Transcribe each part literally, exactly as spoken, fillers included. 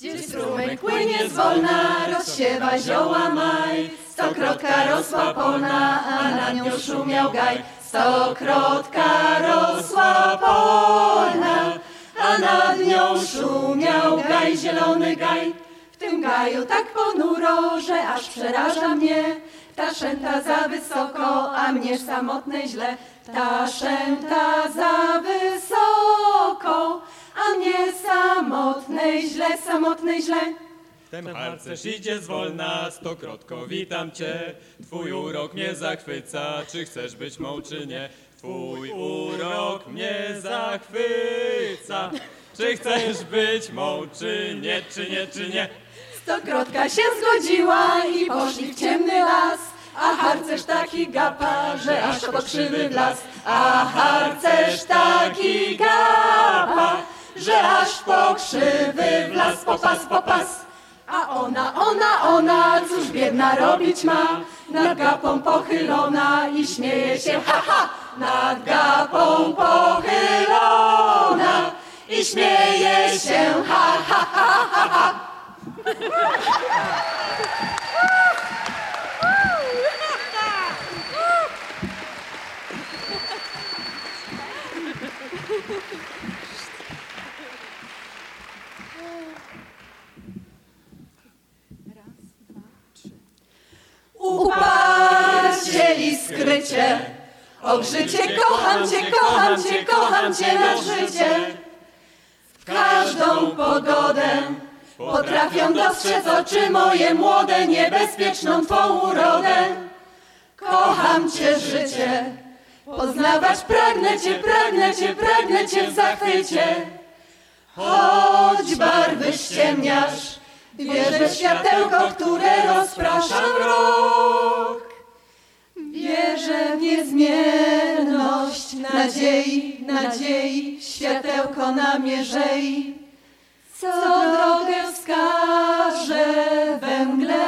Gdzie strumyk płynie zwolna, rozsiewa zioła maj. Stokrotka rosła polna, a na nią szumiał gaj. Stokrotka rosła polna, a nad nią szumiał gaj, zielony gaj. W tym gaju tak ponuro, że aż przeraża mnie. Ptaszęta za wysoko, a mnie samotnej źle. Ptaszęta za wysoko, a mnie samotnej źle, samotnej źle. Wtem harcerz idzie zwolna, stokrotko witam cię. Twój urok mnie zachwyca, czy chcesz być mą, czy nie? Twój urok mnie zachwyca, czy chcesz być mą, czy nie, czy nie, czy nie? Stokrotka się zgodziła i poszli w ciemny las, a harcerz taki gapa, że aż po krzywy wlazł. A harcerz taki gapa, że aż po krzywy wlazł, popas, popas. A ona, ona, ona, cóż biedna robić ma? Nad gapą pochylona i śmieje się, ha, ha! Nad gapą pochylona i śmieje się, ha, ha, ha, ha, ha. Uparcie i skrycie, o życie, kocham cię, kocham cię, kocham cię nad życie. W każdą pogodę potrafią dostrzec oczy moje młode, niebezpieczną twą urodę. Kocham cię, życie, poznawać pragnę cię, pragnę cię, pragnę cię w zachwycie. Choć barwy ściemniasz, wierzę w światełko, które rozprasza mrok. Wierzę w niezmienność nadziei, nadziei, światełko namierzei, co drogę wskaże we mgle.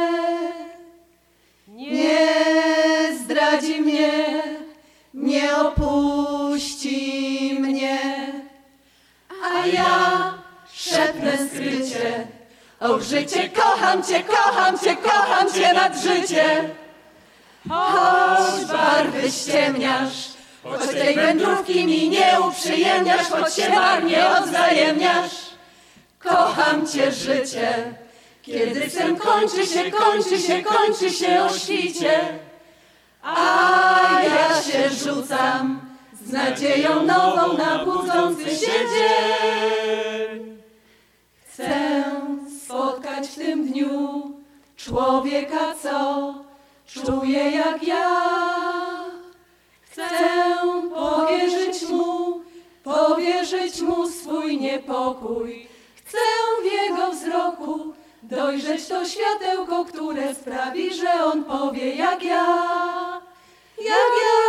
Nie zdradzi mnie, nie opuści mnie, a ja szepnę skrycie, o życie, kocham cię, kocham cię, kocham cię nad życie. Choć barwy ściemniasz, choć tej wędrówki mi nie uprzyjemniasz, choć się marnie odwzajemniasz. Kocham cię, życie, kiedy sen kończy się, kończy się, kończy się o świcie. A ja się rzucam z nadzieją nową na budzący się dzień. Chcę spotkać w tym dniu człowieka, co czuje jak ja. Chcę powierzyć mu, powierzyć mu swój niepokój. Chcę w jego wzroku dojrzeć to światełko, które sprawi, że on powie jak ja, jak ja.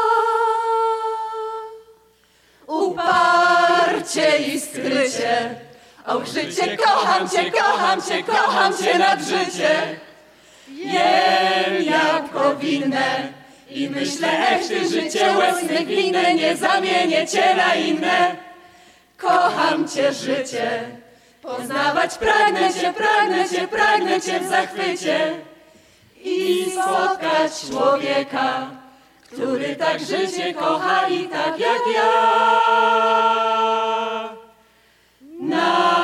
Uparcie i skrycie, o życie, kocham cię, kocham cię, kocham cię nad życie. Jem jak powinne i myślę, ech ty życie łezny winne, nie zamienię cię na inne. Kocham cię, życie, poznawać pragnę cię, pragnę cię, pragnę cię w zachwycie i spotkać człowieka, który tak życie kocha i tak jak ja. Na